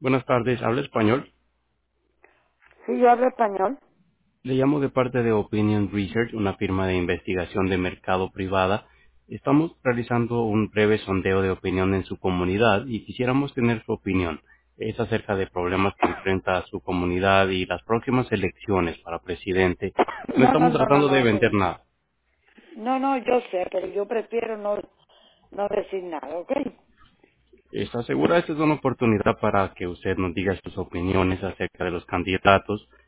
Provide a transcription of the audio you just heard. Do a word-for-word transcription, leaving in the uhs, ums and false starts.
Buenas tardes, habla español. Sí, yo hablo español. Le llamo de parte de Opinion Research, una firma de investigación de mercado privada. Estamos realizando un breve sondeo de opinión en su comunidad y quisiéramos tener su opinión. Es acerca de problemas que enfrenta su comunidad y las próximas elecciones para presidente. No No, no, estamos no, no, tratando de no, vender mire. nada. No, no, yo sé, pero yo prefiero no, no decir nada, ¿ok? ¿Está segura? Esta es una oportunidad para que usted nos diga sus opiniones acerca de los candidatos.